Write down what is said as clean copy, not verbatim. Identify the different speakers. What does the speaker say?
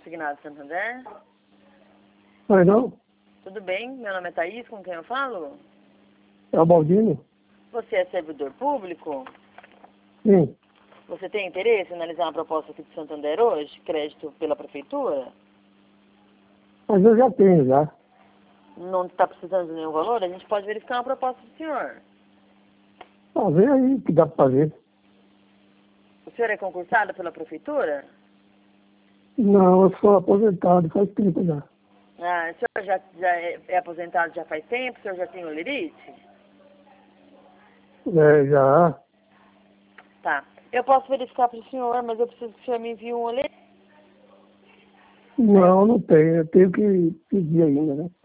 Speaker 1: Consignado Santander.
Speaker 2: Mas não,
Speaker 1: Tudo bem? Meu nome é Thaís, com quem eu falo?
Speaker 2: é o Baldino?
Speaker 1: Você é servidor público?
Speaker 2: Sim.
Speaker 1: Você tem interesse em analisar uma proposta aqui de Santander hoje? Crédito pela prefeitura?
Speaker 2: Mas eu já tenho, já.
Speaker 1: Não está precisando de nenhum valor? A gente pode verificar uma proposta do senhor.
Speaker 2: Ah, vem aí o que dá pra fazer.
Speaker 1: O senhor é concursado pela prefeitura?
Speaker 2: Não, eu sou aposentado, faz tempo já.
Speaker 1: Ah, o senhor já é aposentado já faz tempo? O senhor já tem olerite?
Speaker 2: É, já.
Speaker 1: Tá. Eu posso verificar para o senhor, mas eu preciso que o senhor me envie um olerite.
Speaker 2: Não, não tenho. Eu tenho que pedir ainda, né?